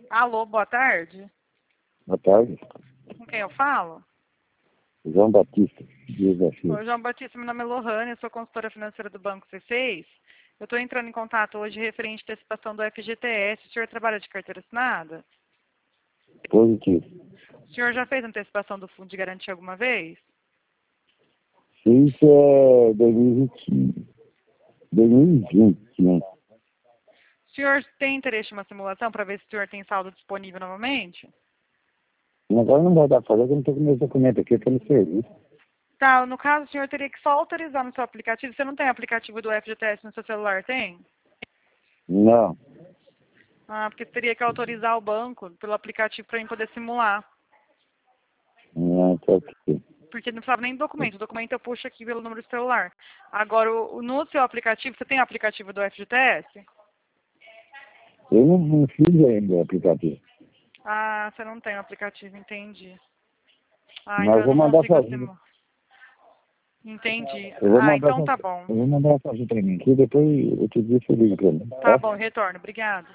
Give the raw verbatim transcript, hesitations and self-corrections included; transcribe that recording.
Alô, boa tarde. Boa tarde. Com quem eu falo? João Batista, Dias da Silva. Oi, João Batista, meu nome é Lohane, eu sou consultora financeira do Banco C seis. Eu estou entrando em contato hoje referente à antecipação do F G T S. O senhor trabalha de carteira assinada? Positivo. O senhor já fez antecipação do fundo de garantia alguma vez? Fiz é, dois mil e vinte, dois mil e vinte, né? O senhor tem interesse em uma simulação para ver se o senhor tem saldo disponível novamente? Agora não vai dar pra fazer, porque eu não estou com meus documentos aqui, eu estou no serviço. Tá, no caso o senhor teria que só autorizar no seu aplicativo. Você não tem aplicativo do F G T S no seu celular, tem? Não, Ah, porque você teria que autorizar o banco pelo aplicativo para mim poder simular. não estou aqui. Porque não precisava nem do documento. O documento eu puxo aqui pelo número do celular. Agora, o, o- no seu aplicativo, você tem aplicativo do F G T S? Eu não, não fiz ainda o aplicativo. Ah, você não tem o aplicativo, entendi. Ah, Mas então eu eu vou não mandar consigo fazer. simular. Entendi. Eu vou Ah, mandar então tá fazer. bom. Eu vou mandar fazer pra mim aqui, depois outro dia você liga pra mim, Tá tá? bom, retorno. Obrigado.